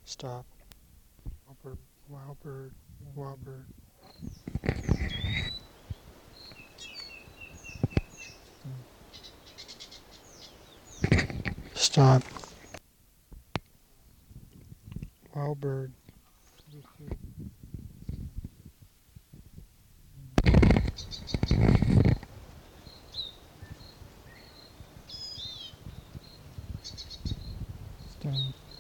Stop. Wild bird, wild bird, wild bird. Stop. Wild bird. Stop.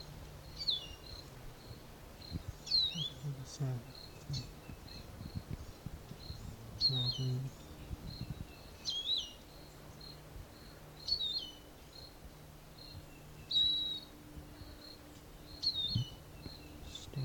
Wild bird. Stop.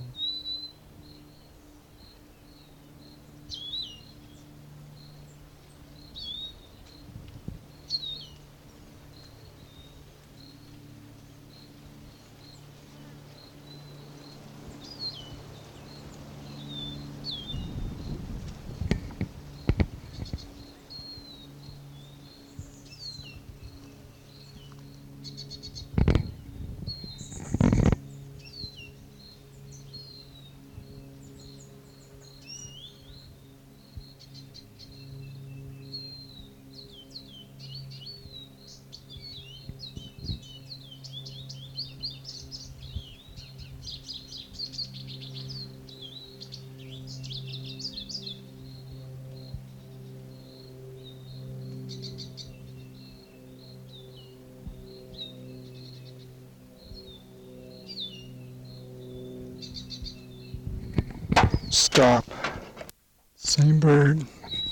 Stop. Same bird.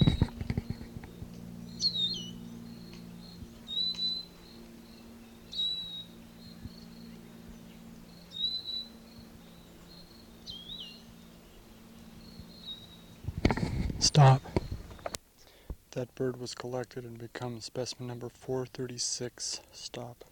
Stop. That bird was collected and becomes specimen number 436. Stop.